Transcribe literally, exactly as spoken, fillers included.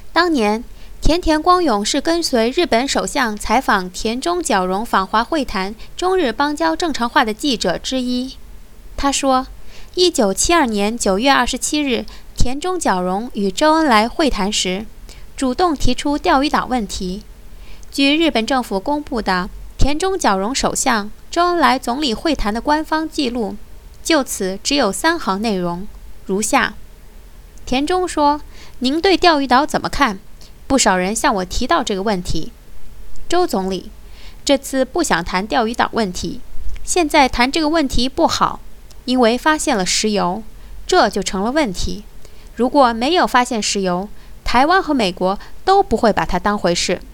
当年，田田光永是跟随日本首相采访田中角荣访华会谈中日邦交正常化的记者之一。他说，一九七二年九月二十七日，田中角荣与周恩来会谈时，主动提出钓鱼岛问题。据日本政府公布的田中角荣首相、周恩来总理会谈的官方记录，就此只有三行内容，如下：田中说：“您对钓鱼岛怎么看？不少人向我提到这个问题。”周总理：“这次不想谈钓鱼岛问题，现在谈这个问题不好，因为发现了石油，这就成了问题。如果没有发现石油，台湾和美国都不会把它当回事。”